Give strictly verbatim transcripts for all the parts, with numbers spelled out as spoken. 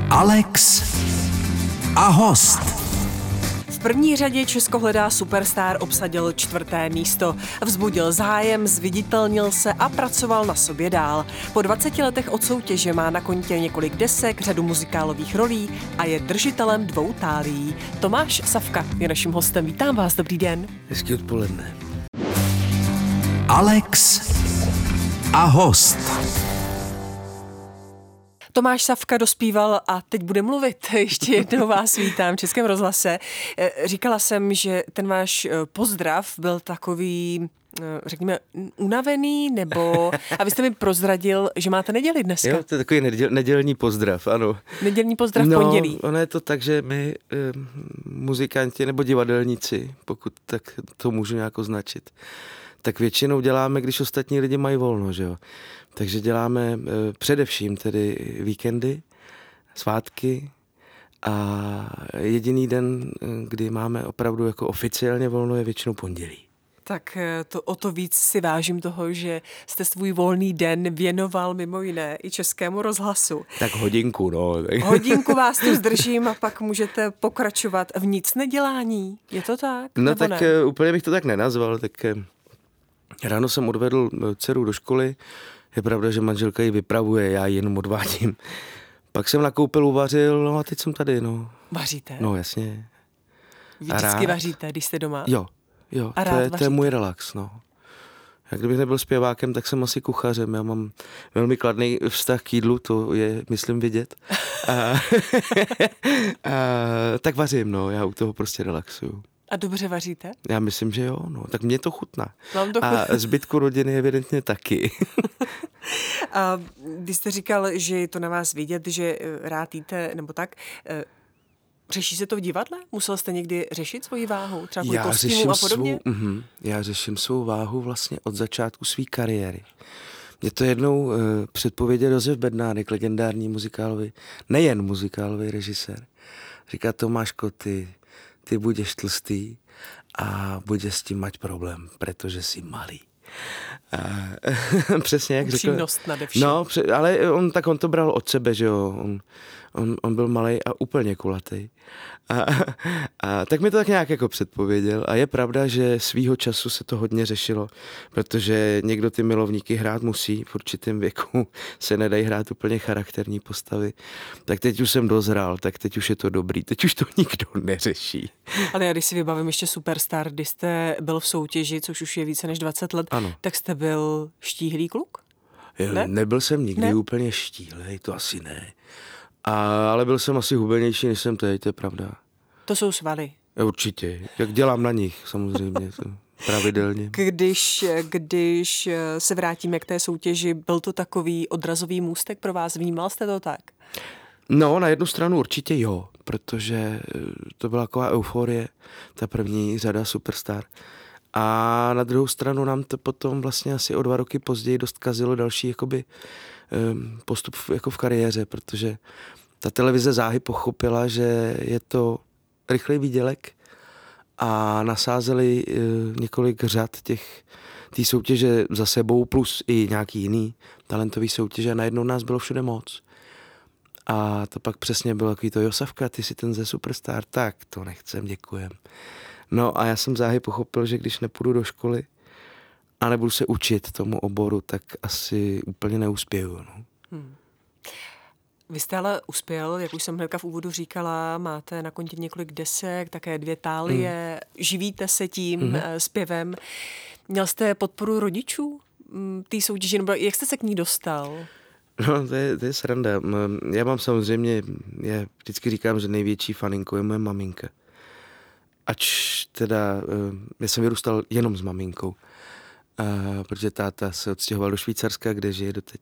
Alex a host. V první řadě Česko hledá superstar obsadil čtvrté místo. Vzbudil zájem, zviditelnil se a pracoval na sobě dál. Po dvaceti letech od soutěže má na kontě několik desek, řadu muzikálových rolí a je držitelem dvou tálií. Tomáš Safka je naším hostem. Vítám vás, dobrý den. Hezký odpoledne. Alex a host. Tomáš Safka dospíval a teď bude mluvit. Ještě jednou vás vítám v Českém rozhlase. Říkala jsem, že ten váš pozdrav byl takový, řekněme, unavený, nebo... A vy jste mi prozradil, že máte neděli dneska. Jo, to je takový neděl, nedělní pozdrav, ano. Nedělní pozdrav no, pondělí. Ono je to tak, že my eh, muzikanti nebo divadelníci, pokud tak to můžu nějak označit, tak většinou děláme, když ostatní lidi mají volno, že jo. Takže děláme e, především tedy víkendy, svátky a jediný den, kdy máme opravdu jako oficiálně volno, je většinou pondělí. Tak to, o to víc si vážím toho, že jste svůj volný den věnoval mimo jiné i Českému rozhlasu. Tak hodinku, no. Hodinku vás tu zdržím a pak můžete pokračovat v nic nedělání. Je to tak? No nebo tak ne? úplně bych to tak nenazval, tak ráno jsem odvedl dceru do školy. Je pravda, že manželka ji vypravuje, já ji jenom odvádím. Pak jsem nakoupil, uvařil, no a teď jsem tady, no. Vaříte? No jasně. Vy vždycky vaříte, když jste doma? Jo, jo, a to, je, to je můj relax, no. Já kdybych nebyl zpěvákem, tak jsem asi kuchařem. Já mám velmi kladný vztah k jídlu, to je, myslím, vidět. A, a, tak vařím, no, já u toho prostě relaxuju. A dobře vaříte? Já myslím, že jo, no, tak mě to chutná. Vám to chutná. A zbytku rodiny evidentně taky. A když jste říkal, že je to na vás vidět, že rád jíte, nebo tak, řeší se to v divadle? Musel jste někdy řešit svoji váhu? Třeba kvůli kostýmu a podobně? Svou, uh, já řeším svou váhu vlastně od začátku své kariéry. Mě to jednou uh, předpověděl Josef Bednářek, legendární muzikálový, nejen muzikálový režisér. Říká: Tomáško, ty, ty budeš tlstý a budeš s tím mať problém, protože jsi malý. A, přesně jak řekl. Upřímnost nade vším. No, ale on, tak on to bral od sebe, že jo. On, on, on byl malej a úplně kulatý. A, a tak mi to tak nějak jako předpověděl. A je pravda, že svýho času se to hodně řešilo, protože někdo ty milovníky hrát musí. V určitém věku se nedají hrát úplně charakterní postavy. Tak teď už jsem dozrál, tak teď už je to dobrý. Teď už to nikdo neřeší. Ale já když si vybavím ještě Superstar, když jste byl v soutěži, což už je více než dvacet let, ano. Tak jste byl štíhlý kluk? Ne? Nebyl jsem nikdy ne? úplně štíhlej, to asi ne. A, ale byl jsem asi hubenější, než jsem teď, to je pravda. To jsou svaly. Určitě, jak dělám na nich samozřejmě, pravidelně. Když, když se vrátíme k té soutěži, byl to takový odrazový můstek pro vás, vnímal jste to tak? No, na jednu stranu určitě jo, protože to byla taková euforie, ta první řada Superstar. A na druhou stranu nám to potom vlastně asi o dva roky později dost kazilo další jakoby postup jako v kariéře, protože ta televize záhy pochopila, že je to rychlý výdělek a nasázeli několik řad těch té soutěže za sebou plus i nějaký jiný talentový soutěže a najednou nás bylo všude moc. A to pak přesně bylo takový to: Josavka, ty jsi ten ze Superstar, tak to nechcem, děkujem. No a já jsem záhy pochopil, že když nepůjdu do školy a nebudu se učit tomu oboru, tak asi úplně neuspěju. No. Hmm. Vy jste ale uspěl, jak už jsem hnedka v úvodu říkala, máte na kontě několik desek, také dvě tálie, hmm. živíte se tím hmm. zpěvem. Měl jste podporu rodičů té soutěži, nebo jak jste se k ní dostal? No, to je, to je sranda. Já mám samozřejmě, já vždycky říkám, že největší faninkou je moje maminka. Ač teda, já jsem vyrůstal jenom s maminkou, protože táta se odstěhoval do Švýcarska, kde žije doteď.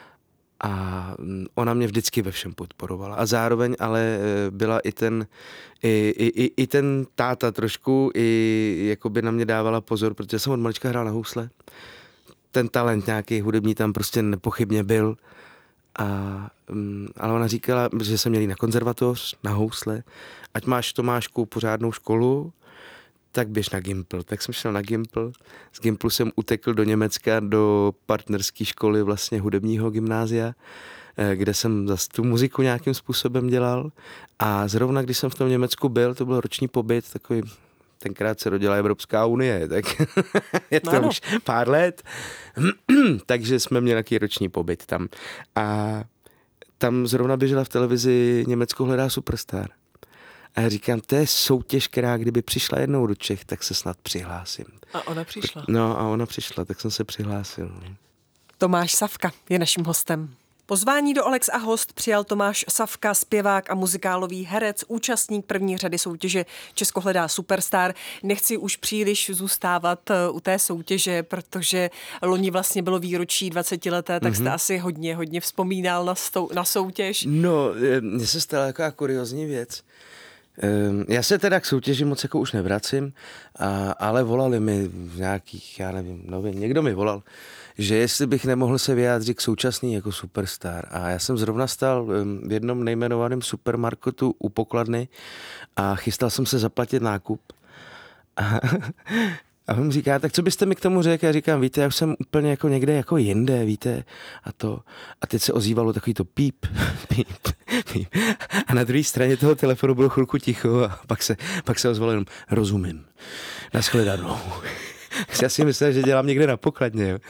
A ona mě vždycky ve všem podporovala. A zároveň ale byla i ten, i, i, i ten táta trošku, i jakoby na mě dávala pozor, protože jsem od malička hrál na housle. Ten talent nějaký hudební tam prostě nepochybně byl. A, ale ona říkala, že jsem měl jít na konzervatoř, na housle, ať máš, Tomášku, pořádnou školu, tak běž na Gimpl. Tak jsem šel na Gimpl. Z Gimplu jsem utekl do Německa, do partnerské školy vlastně hudebního gymnázia, kde jsem zase tu muziku nějakým způsobem dělal. A zrovna, když jsem v tom Německu byl, to byl roční pobyt, takový, tenkrát se rodila Evropská unie, tak je to ano. už pár let. Takže jsme měli nějaký roční pobyt tam. A tam zrovna běžela v televizi Německo hledá superstar. A já říkám, to je soutěž, která kdyby přišla jednou do Čech, tak se snad přihlásím. A ona přišla. No a ona přišla, tak jsem se přihlásil. Tomáš Safka je naším hostem. Pozvání do Alex a host přijal Tomáš Safka, zpěvák a muzikálový herec, účastník první řady soutěže Česko hledá superstar. Nechci už příliš zůstávat u té soutěže, protože loni vlastně bylo výročí dvacetileté, tak mm-hmm. jste asi hodně, hodně vzpomínal na, stou, na soutěž. No, mně se stala taková kuriozní věc. Já se teda k soutěži moc jako už nevracím, a, ale volali mi v nějakých, já nevím, novin, někdo mi volal, že jestli bych nemohl se vyjádřit k současný jako superstar. A já jsem zrovna stál v jednom nejmenovaném supermarketu u pokladny a chystal jsem se zaplatit nákup. A, a on říká, tak co byste mi k tomu řekl? Já říkám, víte, já už jsem úplně jako někde jako jinde, víte, a to. A teď se ozývalo takový to píp, píp, píp. A na druhé straně toho telefonu bylo chvilku ticho a pak se, pak se ozvalo jenom, rozumím, nashledanou. Já si myslel, že dělám někde na pokladně, jo.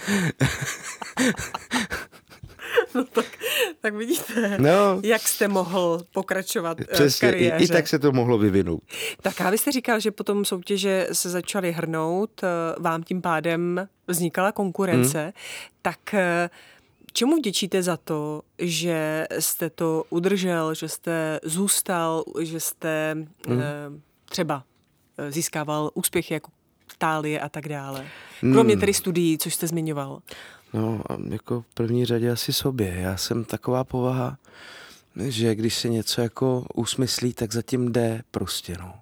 No tak, tak vidíte, no, jak jste mohl pokračovat přesně, v kariéře. I, i tak se to mohlo vyvinout. Tak a vy jste říkal, že potom soutěže se začaly hrnout, vám tím pádem vznikala konkurence, hmm. tak čemu vděčíte za to, že jste to udržel, že jste zůstal, že jste hmm. třeba získával úspěchy jako Itálie a tak dále? Kromě tedy studií, což jste zmiňoval. No, jako v první řadě asi sobě. Já jsem taková povaha, že když se něco jako usmyslí, tak zatím jde prostě, no.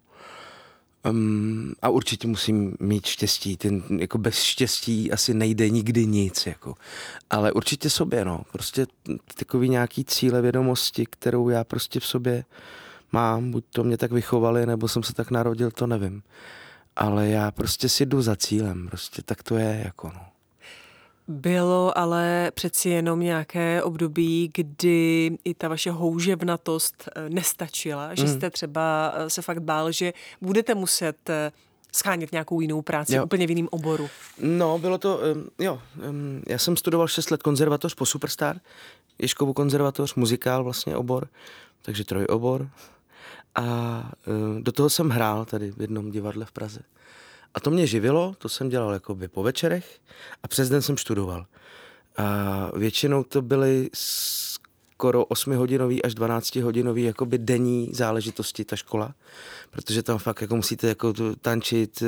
Um, a určitě musím mít štěstí. Ten, jako bez štěstí asi nejde nikdy nic, jako. Ale určitě sobě, no. Prostě takový nějaký cíle, vědomosti, kterou já prostě v sobě mám. Buď to mě tak vychovali, nebo jsem se tak narodil, to nevím. Ale já prostě si jdu za cílem, prostě tak to je, jako no. Bylo ale přeci jenom nějaké období, kdy i ta vaše houževnatost nestačila, že jste třeba se fakt bál, že budete muset schánět nějakou jinou práci, jo. úplně v jiném oboru. No, bylo to, um, jo, um, já jsem studoval šest let konzervatoř po Superstar, Ježkovu konzervatoř, muzikál vlastně obor, takže trojobor. A uh, do toho jsem hrál tady v jednom divadle v Praze. A to mě živilo, to jsem dělal jakoby po večerech a přes den jsem študoval. A většinou to byly skoro osmihodinový až dvanáctihodinový jakoby denní záležitosti ta škola, protože tam fakt jako musíte jako tančit,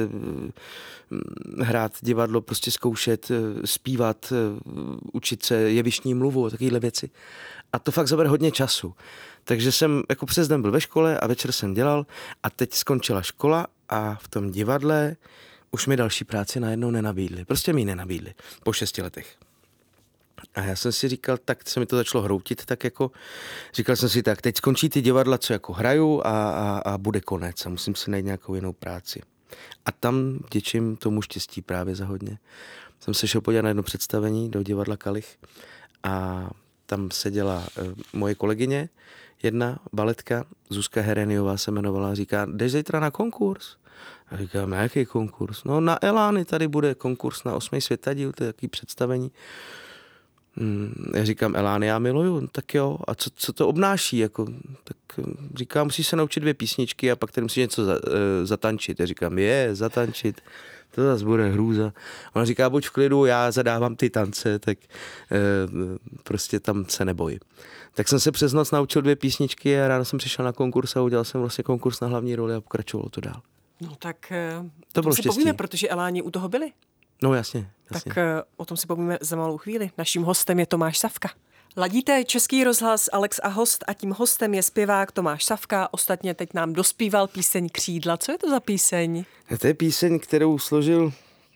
hrát divadlo, prostě zkoušet, zpívat, učit se jevištní mluvu a takovéhle věci. A to fakt zabere hodně času. Takže jsem jako přes den byl ve škole a večer jsem dělal a teď skončila škola a v tom divadle už mi další práci najednou nenabídli. Prostě mi ji nenabídli po šesti letech. A já jsem si říkal, tak se mi to začalo hroutit, tak jako říkal jsem si tak, teď skončí ty divadla, co jako hraju a, a, a bude konec a musím si najít nějakou jinou práci. A tam vděčím tomu štěstí právě za hodně. Jsem se šel podívat na jedno představení do divadla Kalich a tam seděla uh, moje kolegyně, jedna baletka, Zuzka Hereniová se jmenovala, říká, jdeš zítra na konkurs? A říkám, na jaký konkurs? No na Elány tady bude konkurs na osmý světadíl, to je takové představení. Hmm, já říkám, Elány já miluju, tak jo, a co, co to obnáší? Jako, tak říkám, musíš se naučit dvě písničky a pak tady musíš něco za, uh, zatančit. Já říkám, je, zatančit, to zase bude hrůza. Ona říká, buď v klidu, já zadávám ty tance, tak uh, prostě tam se neboj. Tak jsem se přes noc naučil dvě písničky a ráno jsem přišel na konkurs a udělal jsem vlastně konkurs na hlavní roli a pokračovalo to dál. No tak to bylo si štěstí. povíme, protože Eláni u toho byli. No jasně, jasně. Tak o tom si povíme za malou chvíli. Naším hostem je Tomáš Safka. Ladíte Český rozhlas Alex a host a tím hostem je zpěvák Tomáš Safka. Ostatně teď nám dospíval píseň Křídla. Co je to za píseň? To je píseň, kterou složil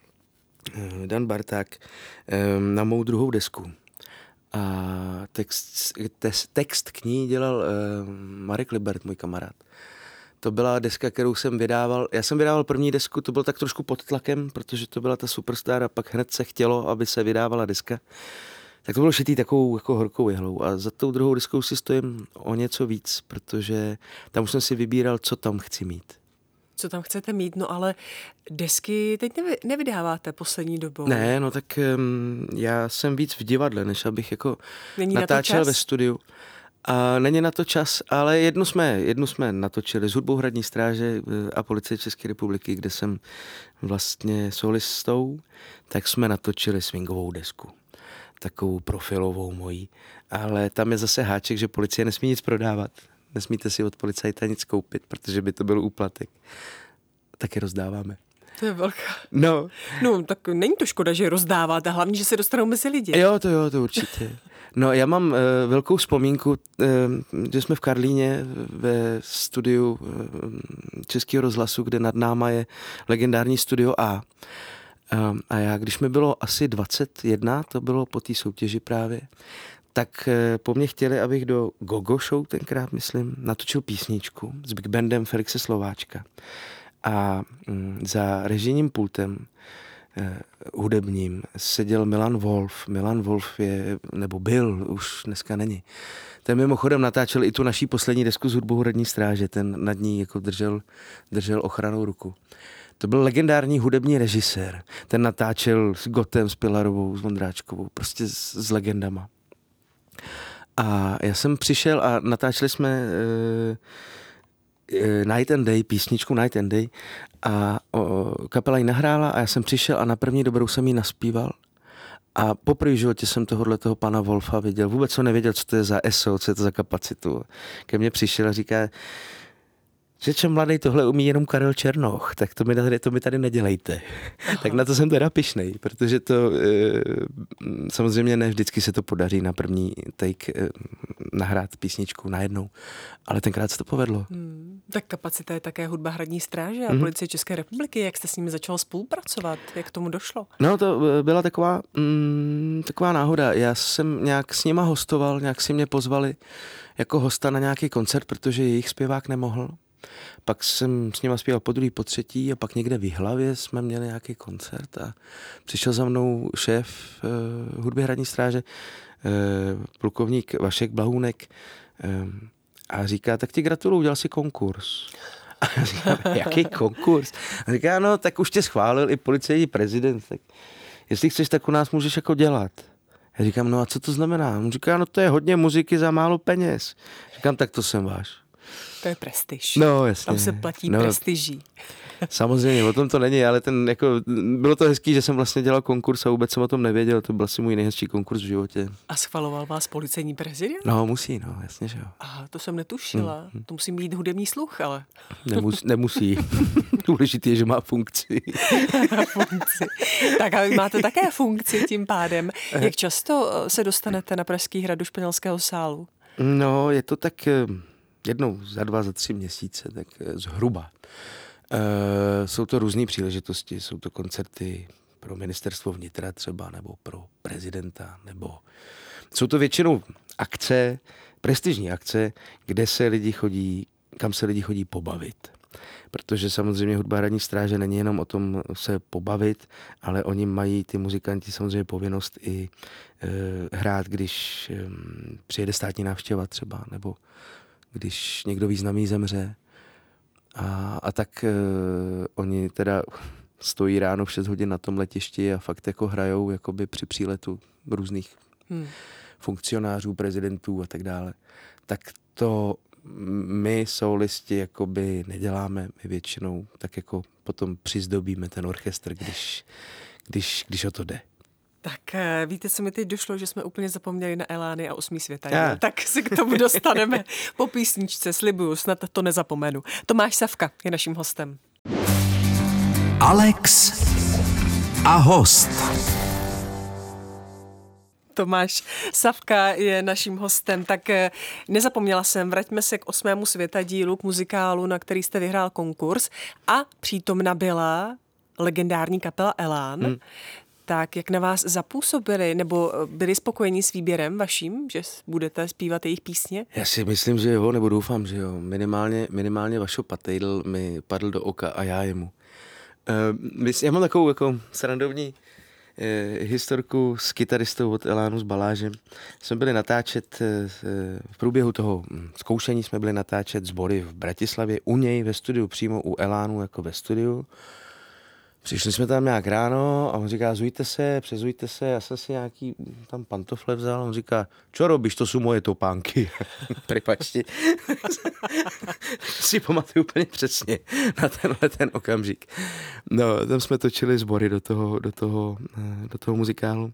Dan Barták na mou druhou desku. A text, text k ní dělal Marek Libert, můj kamarád. To byla deska, kterou jsem vydával. Já jsem vydával první desku, to byl tak trošku pod tlakem, protože to byla ta Superstar a pak hned se chtělo, aby se vydávala deska. tak to bylo šitý takovou jako horkou jehlou. A za tou druhou deskou si stojím o něco víc, protože tam už jsem si vybíral, co tam chci mít. Co tam chcete mít, no ale desky teď nevy, nevydáváte poslední dobou. Ne, no tak um, já jsem víc v divadle, než abych jako Není natáčel na to čas? ve studiu. A není na to čas, ale jednu jsme, jednu jsme natočili s hudbou Hradní stráže a Policie České republiky, kde jsem vlastně solistou, tak jsme natočili swingovou desku. Takovou profilovou mojí. Ale tam je zase háček, že policie nesmí nic prodávat. Nesmíte si od policajta nic koupit, protože by to byl úplatek. Tak je rozdáváme. To je velká. No. No, tak není to škoda, že je rozdáváte, hlavně, že se dostanou mezi lidi. Jo, to jo, to určitě. No, já mám uh, velkou vzpomínku, uh, že jsme v Karlíně ve studiu uh, Českého rozhlasu, kde nad náma je legendární Studio A. Uh, a já, když mi bylo asi dvacet jedna, to bylo po té soutěži právě, tak uh, po mně chtěli, abych do Gogo Show tenkrát, myslím, natočil písničku s Big Bandem Felixe Slováčka. A um, za režijním pultem eh, hudebním seděl Milan Wolf. Milan Wolf je, nebo byl, už dneska není. Ten mimochodem natáčel i tu naší poslední desku s hudbou Hradní stráže. Ten nad ní jako držel, držel ochranou ruku. To byl legendární hudební režisér. Ten natáčel s Gotem, s Pilarovou, s Vondráčkovou, prostě s, s legendama. A já jsem přišel a natáčeli jsme eh, Night and Day, písničku Night and Day a o, kapela ji nahrála a já jsem přišel a na první dobrou jsem ji naspíval a poprvé v životě jsem tohohle toho pana Wolfa viděl. Vůbec jsem nevěděl, co to je za es o, co je to za kapacitu. Ke mně přišel a říká, že čem mladý tohle umí jenom Karel Černoch, tak to mi tady, to mi tady nedělejte. Aha. Tak na to jsem teda pyšnej, protože to e, samozřejmě ne vždycky se to podaří na první take e, nahrát písničku najednou, ale tenkrát se to povedlo. Hmm, tak kapacita je také hudba Hradní stráže a mm-hmm. Policie České republiky. Jak jste s nimi začal spolupracovat? Jak k tomu došlo? No to byla taková, mm, taková náhoda. Já jsem nějak s nima hostoval, nějak si mě pozvali jako hosta na nějaký koncert, protože jejich zpěvák nemohl. Pak jsem s nima zpíval po druhý, po třetí a pak někde v Jihlavě jsme měli nějaký koncert a přišel za mnou šéf uh, hudby Hradní stráže, uh, plukovník Vašek Blahůnek uh, a říká, tak ti gratuluju, udělal si konkurs. A já říkám, jaký konkurs? A říká, no tak už tě schválil i policejní prezident, tak jestli chceš, tak u nás můžeš jako dělat. Já říkám, no a co to znamená? On říká, no to je hodně muziky za málo peněz. Říkám, tak to jsem váš. To je prestiž. No, jasně. Tam se platí no, prestiží. Samozřejmě, o tom to není, ale ten, jako, bylo to hezký, že jsem vlastně dělal konkurs a vůbec jsem o tom nevěděl. To byl asi můj nejhezčí konkurs v životě. A schvaloval vás policejní prezident? No, musí, no, jasně, že jo. Aha, to jsem netušila. Hmm. To musí mít hudební sluch, ale... Nemus, nemusí. Důležitý je, že má funkci. funkci. Tak a vy máte také funkci tím pádem. Jak často se dostanete na Pražský hrad do Španělského sálu? No, je to tak jednou za dva, za tři měsíce, tak zhruba. E, jsou to různé příležitosti, jsou to koncerty pro ministerstvo vnitra třeba, nebo pro prezidenta, nebo jsou to většinou akce, prestižní akce, kde se lidi chodí, kam se lidi chodí pobavit. Protože samozřejmě hudba Hradní stráže není jenom o tom se pobavit, ale oni mají, ty muzikanti, samozřejmě povinnost i e, hrát, když e, přijede státní návštěva třeba, nebo když někdo významný zemře. A, a tak e, oni teda stojí ráno v šest hodin na tom letišti a fakt jako hrajou jakoby při příletu různých hmm. funkcionářů, prezidentů a tak dále. Tak to my soulisti jakoby neděláme, my většinou tak jako potom přizdobíme ten orchestr, když, když, když o to jde. Tak víte, co mi teď došlo, že jsme úplně zapomněli na Elány a osmý světa. Já. Tak si k tomu dostaneme po písničce, slibuju, snad to nezapomenu. Tomáš Savka je naším hostem. Alex a host. Tomáš Savka je naším hostem, tak nezapomněla jsem, vraťme se k osmému světadílu, k muzikálu, na který jste vyhrál konkurs a přítomna byla legendární kapela Elán. Hmm. Tak jak na vás zapůsobili, nebo byli spokojeni s výběrem vaším, že budete zpívat jejich písně? Já si myslím, že jo, nebo doufám, že jo. Minimálně, minimálně Vašo Patejdl mi padl do oka a já jemu. Uh, já mám takovou jako srandovní eh, historku s kytaristou od Elánu s Balážem. Jsme byli natáčet eh, v průběhu toho zkoušení, jsme byli natáčet sbory v Bratislavě, u něj ve studiu, přímo u Elánu jako ve studiu. Přišli jsme tam nějak ráno a on říká, zujte se, přezujte se, já jsem si nějaký tam pantofle vzal a on říká, čo robíš, to jsou moje topánky. Pripačti. Si pamatuju úplně přesně na tenhle ten okamžik. No, tam jsme točili sbory do toho, do toho, do toho muzikálu.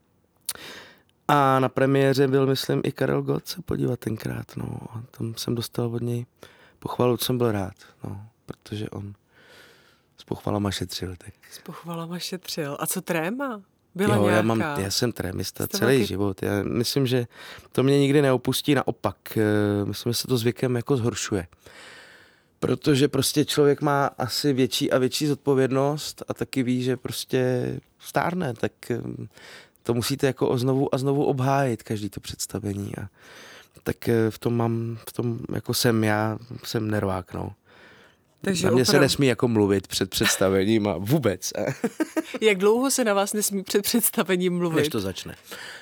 A na premiéře byl, myslím, i Karel Gott se podívat tenkrát, no. A tam jsem dostal od něj pochvalu, jsem byl rád, no, protože on s pochvalama šetřil. Tak. S pochvalama šetřil. A co tréma? Byla jo, nějaká? Já, mám, já jsem trémista Jste celý velký... život. Já myslím, že to mě nikdy neopustí, naopak. Myslím, že se to s věkem jako zhoršuje. Protože prostě člověk má asi větší a větší zodpovědnost a taky ví, že prostě stárne, tak to musíte jako znovu a znovu obhájit, každý to představení. A tak v tom mám, v tom jako jsem já, jsem nervák, no. Takže na mě opravdu... se nesmí jako mluvit před představením a vůbec. Jak dlouho se na vás nesmí před představením mluvit? Než to začne.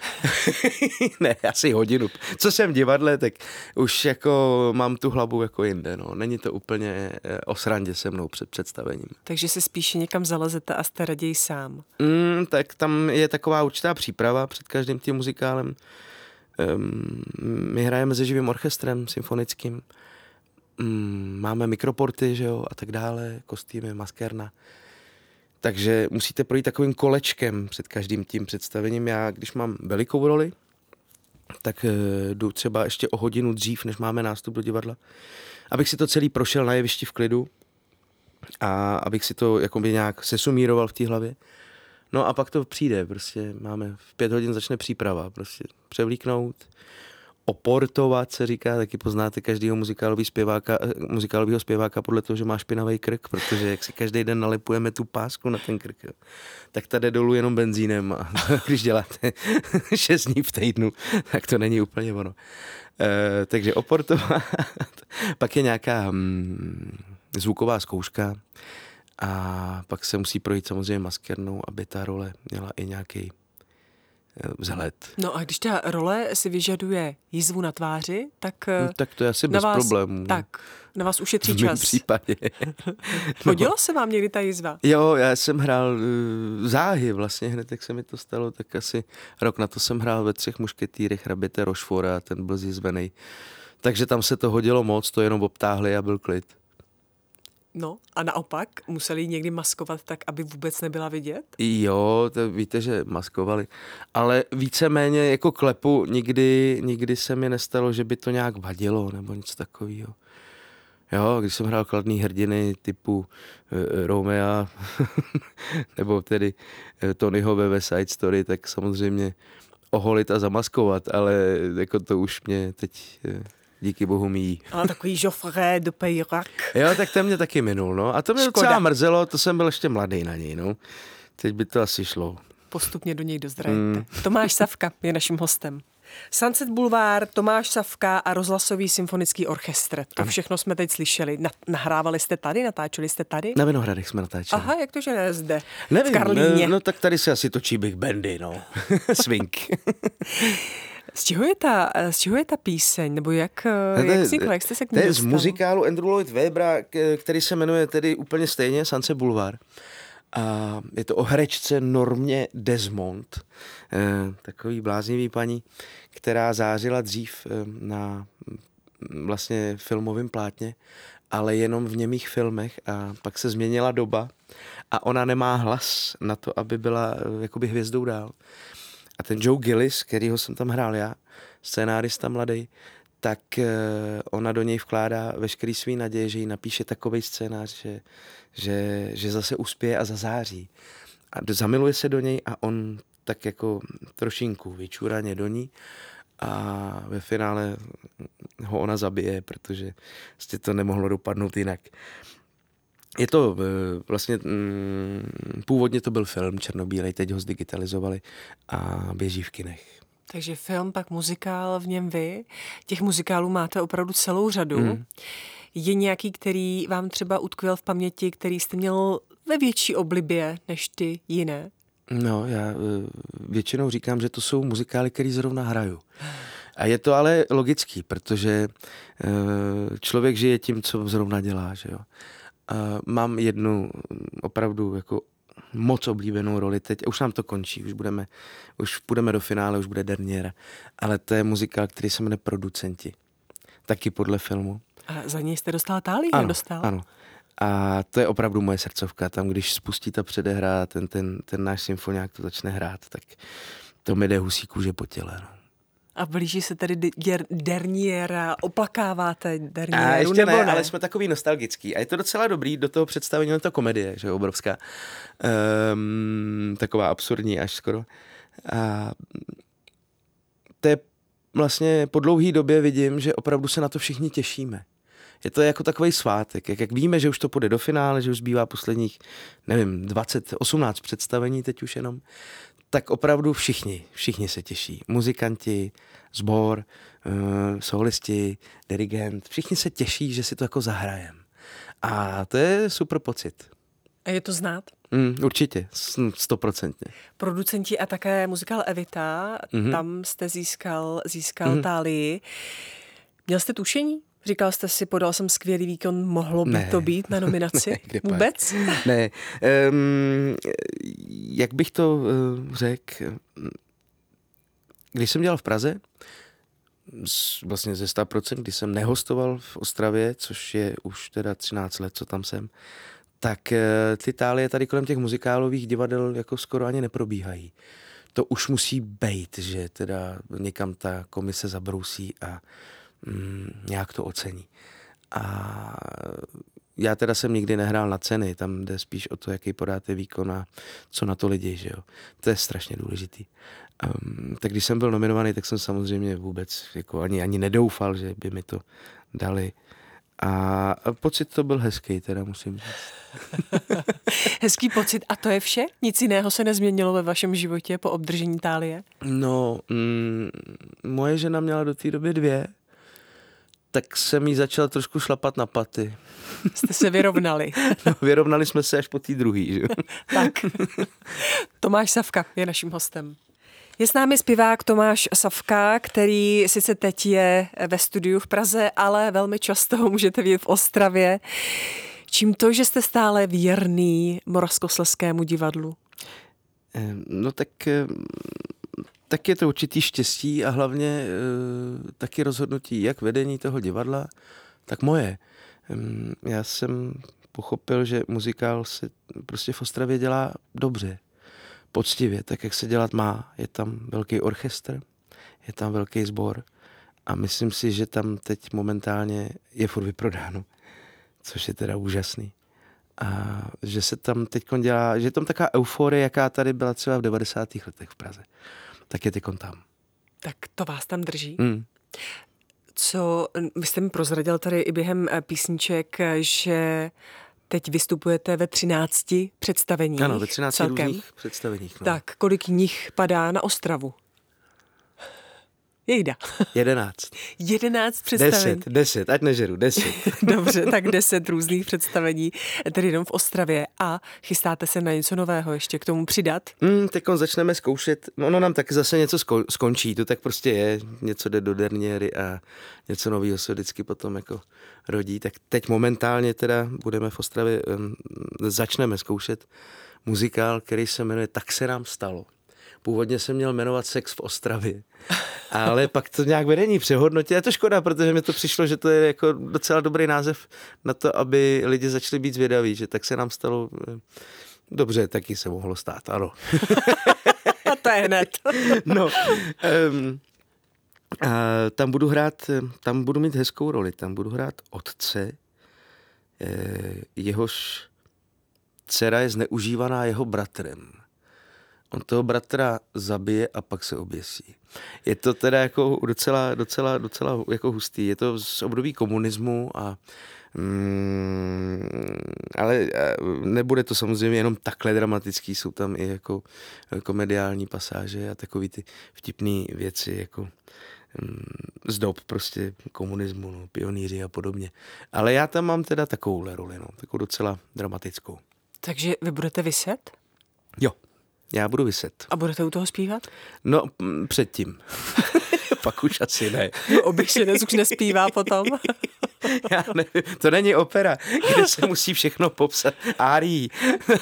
Ne, asi hodinu. Co jsem v divadle, tak už jako mám tu hlavu jako jinde. No. Není to úplně o srandě se mnou před představením. Takže se spíše někam zalezete a jste raději sám. Mm, tak tam je taková určitá příprava před každým tím muzikálem. Um, my hrajeme se živým orchestrem symfonickým. Mm, máme mikroporty, že jo, a tak dále, kostýmy, maskérna. Takže musíte projít takovým kolečkem před každým tím představením. Já, když mám velikou roli, tak e, jdu třeba ještě o hodinu dřív, než máme nástup do divadla, abych si to celý prošel na jevišti v klidu a abych si to jakoby nějak sesumíroval v té hlavě. No a pak to přijde, prostě máme v pět hodin začne příprava, prostě převlíknout, oportovat se říká, taky poznáte každýho muzikálového zpěváka, muzikálového zpěváka podle toho, že má špinavý krk, protože jak si každý den nalepujeme tu pásku na ten krk, jo, tak ta jde dolů jenom benzínem a když děláte šest dní v týdnu, tak to není úplně ono. E, takže oportovat, pak je nějaká hm, zvuková zkouška a pak se musí projít samozřejmě maskérnou, aby ta role měla i nějaký vzhled. No a když ta role si vyžaduje jízvu na tváři, tak... No, tak to je asi bez vás, problémů. Tak, na vás ušetří v mém čas. případě. Hodilo no. se vám někdy ta jízva? Jo, já jsem hrál uh, záhy vlastně, hned jak se mi to stalo, tak asi rok na to jsem hrál ve Třech mušketýrech Hraběte Rochefora a ten byl zjizvený. Takže tam se to hodilo moc, to jenom obtáhli a byl klid. No a naopak, museli někdy maskovat tak, aby vůbec nebyla vidět? Jo, to víte, že maskovali. Ale víceméně jako klepu nikdy, nikdy se mi nestalo, že by to nějak vadilo nebo nic takového. Jo, když jsem hrál kladný hrdiny typu uh, Romea nebo tedy uh, Tonyho ve West Side Story, tak samozřejmě oholit a zamaskovat, ale jako to už mě teď... Uh, díky bohu míjí. Ale takový Geoffrey de Peyrac. Jo, tak ten mě taky minul, no. A to mě Škoda. docela mrzelo, to jsem byl ještě mladý na něj, no. Teď by to asi šlo. Postupně do něj dozrajete. Mm. Tomáš Savka je naším hostem. Sunset Boulevard, Tomáš Savka a rozhlasový symfonický orchestr. To všechno jsme teď slyšeli. Na, nahrávali jste tady, natáčeli jste tady? Na Vinohradech jsme natáčeli. Aha, jak to, že ne zde? Nevím, v Karlíně. no tak tady se asi točí big bandy, no. Swing. Z čeho je ta, z čeho je ta píseň? Nebo jak, No jak vznikla? Jak jste se k ní To je z dostal? muzikálu Andrew Lloyd Webbera, který se jmenuje tedy úplně stejně Sunset Boulevard. A je to o herečce Normě Desmond, takový bláznivý paní, která zářila dřív na vlastně filmovém plátně, ale jenom v němých filmech a pak se změnila doba a ona nemá hlas na to, aby byla jakoby hvězdou dál. A ten Joe Gillis, kterýho jsem tam hrál já, scénárista mladý, tak ona do něj vkládá veškerý svý naděje, že jí napíše takovej scénář, že, že, že zase uspěje a zazáří. A zamiluje se do něj a on tak jako trošinku vyčuraně do ní a ve finále ho ona zabije, protože vlastně to nemohlo dopadnout jinak. Je to vlastně, mm, původně to byl film černobílej, teď ho zdigitalizovali a běží v kinech. Takže film, pak muzikál, v něm vy. Těch muzikálů máte opravdu celou řadu. Mm. Je nějaký, který vám třeba utkvěl v paměti, který jste měl ve větší oblibě než ty jiné? No, já většinou říkám, že to jsou muzikály, které zrovna hraju. A je to ale logický, protože člověk žije tím, co zrovna dělá, že jo. A mám jednu opravdu jako moc oblíbenou roli teď, už nám to končí, už budeme, už půjdeme do finále, už bude derniéra, ale to je muzikál, který se jmenuje Producenti, taky podle filmu. A za něj jste dostala Tálii? Ano, Dostal? ano. A to je opravdu moje srdcovka, tam když spustí ta předehra, ten, ten, ten náš symfoniák to začne hrát, tak to mi jde husí kůže po těle, no. A blíží se tedy der, derniéra, oplakáváte derniéru, a ještě nebo ne, ne? ale jsme takový nostalgický. A je to docela dobrý, do toho představení, je to komedie, že je obrovská. Um, taková absurdní až skoro. A to je vlastně po dlouhý době vidím, že opravdu se na to všichni těšíme. Je to jako takový svátek. Jak, jak víme, že už to půjde do finále, že už zbývá posledních, nevím, dvacet, osmnáct představení teď už jenom, tak opravdu všichni, všichni se těší. Muzikanti, sbor, uh, solisti, dirigent, všichni se těší, že si to jako zahrajem. A to je super pocit. A je to znát? Mm, určitě, stoprocentně. Producenti a také muzikál Evita, mm-hmm. tam jste získal, získal mm-hmm. Tálii. Měl jste tušení? Říkal jste si, podal jsem skvělý výkon, mohlo by ne. to být na nominaci? Ne, Vůbec? Ne. Um, jak bych to uh, řekl? Když jsem dělal v Praze, z, vlastně ze sto procent, když jsem nehostoval v Ostravě, což je už teda třináct let, co tam jsem, tak uh, ty tálie tady kolem těch muzikálových divadel jako skoro ani neprobíhají. To už musí bejt, že teda někam ta komise zabrousí a mm, nějak to ocení. A já teda jsem nikdy nehrál na ceny, tam jde spíš o to, jaký podáte výkon a co na to lidi, že jo. To je strašně důležitý. Um, tak když jsem byl nominovaný, tak jsem samozřejmě vůbec jako ani, ani nedoufal, že by mi to dali. A pocit to byl hezký, teda musím říct. Hezký pocit. A to je vše? Nic jiného se nezměnilo ve vašem životě po obdržení tálie? No, mm, moje žena měla do té doby dvě, tak jsem jí začal trošku šlapat na paty. Jste se vyrovnali. No, vyrovnali jsme se až po té druhý, že? Tak. Tomáš Savka je naším hostem. Je s námi zpěvák Tomáš Savka, který sice teď je ve studiu v Praze, ale velmi často ho můžete vidět v Ostravě. Čím to, že jste stále věrný Moravskoslezskému divadlu? No tak, tak je to určitý štěstí a hlavně taky rozhodnutí jak vedení toho divadla, tak moje. Já jsem pochopil, že muzikál se prostě v Ostravě dělá dobře, poctivě, tak jak se dělat má. Je tam velký orchestr, je tam velký sbor a myslím si, že tam teď momentálně je furt vyprodáno, což je teda úžasný. A že se tam teď dělá, že je tam taková euforie, jaká tady byla třeba v devadesátých letech v Praze. Tak je teď tam. Tak to vás tam drží. Mm. Co, vy jste mi prozradil tady i během písniček, že teď vystupujete ve třinácti představeních. Ano, ve třinácti celkem. různých představeních. No. Tak, kolik nich padá na Ostravu? Jejda. Jedenáct. Jedenáct představení. Deset, deset, ať nežeru, deset. Dobře, tak deset různých představení, tedy jenom v Ostravě. A chystáte se na něco nového ještě k tomu přidat? Mm, teď začneme zkoušet, no, ono nám taky zase něco sko- skončí, to tak prostě je, něco jde do derniéry a něco nového se vždycky potom jako rodí. Tak teď momentálně teda budeme v Ostravě, um, začneme zkoušet muzikál, který se jmenuje Tak se nám stalo. Původně se měl jmenovat Sex v Ostravě, ale pak to nějak vedení přehodnotilo. Je to škoda, protože mi to přišlo, že to je jako docela dobrý název na to, aby lidi začali být zvědaví, že tak se nám stalo. Dobře, taky se mohlo stát, ano. A to je hned. No, um, a tam budu hrát, tam budu mít hezkou roli, tam budu hrát otce, jehož dcera je zneužívaná jeho bratrem. On toho bratra zabije a pak se oběsí. Je to teda jako docela, docela, docela jako hustý. Je to z období komunismu a mm, ale nebude to samozřejmě jenom takhle dramatický, jsou tam i jako komediální pasáže a takový ty vtipný věci jako mm, zdob prostě komunismu, no, pionýři a podobně. Ale já tam mám teda takovouhle roli, no, takovou docela dramatickou. Takže vy budete viset? Jo. já budu viset. A budete u toho zpívat? No, m, předtím. Pak už asi ne. Oběšenec už nespívá potom. Já nevím, to není opera, kde se musí všechno popsat árií.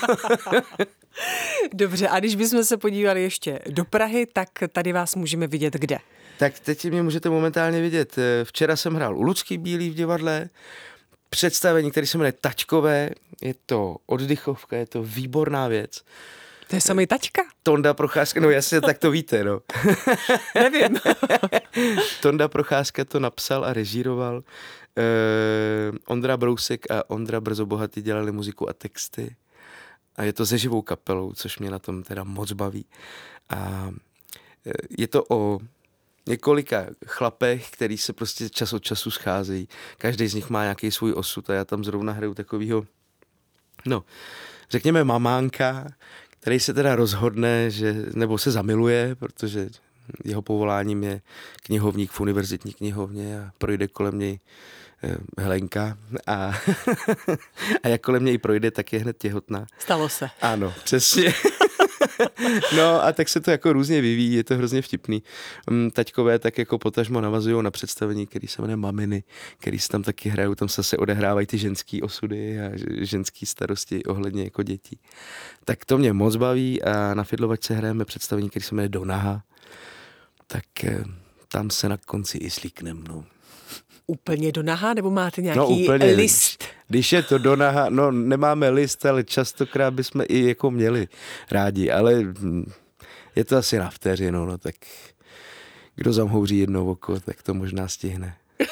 Dobře, a když bychom se podívali ještě do Prahy, tak tady vás můžeme vidět kde? Tak teď mě můžete momentálně vidět. Včera jsem hrál u Lucky Bílý v divadle, představení, které se jmenuje Taťkové, je to oddychovka, je to výborná věc. To je samý Taťka? Tonda Procházka, no jasně, tak to víte, no. Nevím. Tonda Procházka to napsal a režíroval. Uh, Ondra Brousek a Ondra Brzobohatý dělali muziku a texty. A je to se živou kapelou, což mě na tom teda moc baví. A je to o několika chlapech, který se prostě čas od času scházejí. Každý z nich má nějaký svůj osud a já tam zrovna hraju takovýho, no, řekněme mamánka, který se teda rozhodne, že, nebo se zamiluje, protože jeho povoláním je knihovník v univerzitní knihovně a projde kolem něj Helenka a, a jak kolem něj projde, tak je hned těhotná. Stalo se. Ano, přesně. No a tak se to jako různě vyvíjí, je to hrozně vtipný. Taťkové tak jako potažmo navazují na představení, který se jmenuje Maminy, který se tam taky hrajou, tam se, se odehrávají ty ženský osudy a ženský starosti ohledně jako dětí. Tak to mě moc baví a na Fidlovačce hrajeme představení, který se jmenuje Donaha, tak tam se na konci i slíknem, no. Úplně do naha, nebo máte nějaký no, úplně, list? Když je to do naha, no nemáme list, ale častokrát bychom i jako měli rádi, ale je to asi na vteřinu, no tak kdo zamhouří jedno oko, tak to možná stihne.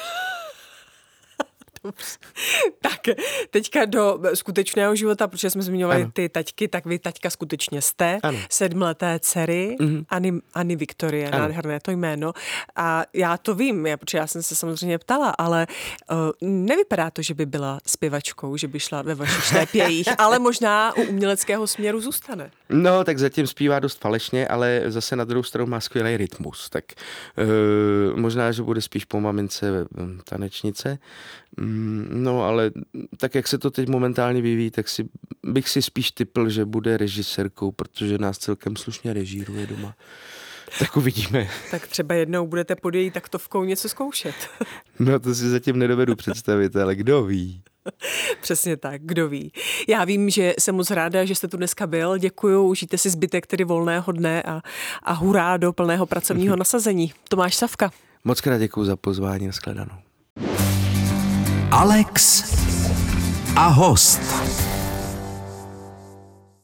Tak, teďka do skutečného života, protože jsme zmiňovali ano. ty taťky, tak vy taťka skutečně jste, ano. sedmleté dcery, mm-hmm. Anny, Anny Viktorie, ano. Nádherné to jméno. A já to vím, já, protože já jsem se samozřejmě ptala, ale uh, nevypadá to, že by byla zpěvačkou, že by šla ve vašich šlépějích, ale možná u uměleckého směru zůstane. No, tak zatím zpívá dost falešně, ale zase na druhou stranu má skvělý rytmus, tak uh, možná, že bude spíš po mamince tanečnice. No, ale tak, jak se to teď momentálně vyvíjí, tak si, bych si spíš tipl, že bude režisérkou, protože nás celkem slušně režíruje doma. Tak uvidíme. Tak třeba jednou budete pod její taktovkou něco zkoušet. No, to si zatím nedovedu představit, ale kdo ví. Přesně tak, kdo ví. Já vím, že jsem moc ráda, že jste tu dneska byl. Děkuju, užijte si zbytek tedy volného dne a, a hurá do plného pracovního nasazení. Tomáš Savka. Moc krát děkuju za pozvání, nashledanou. Alex a host.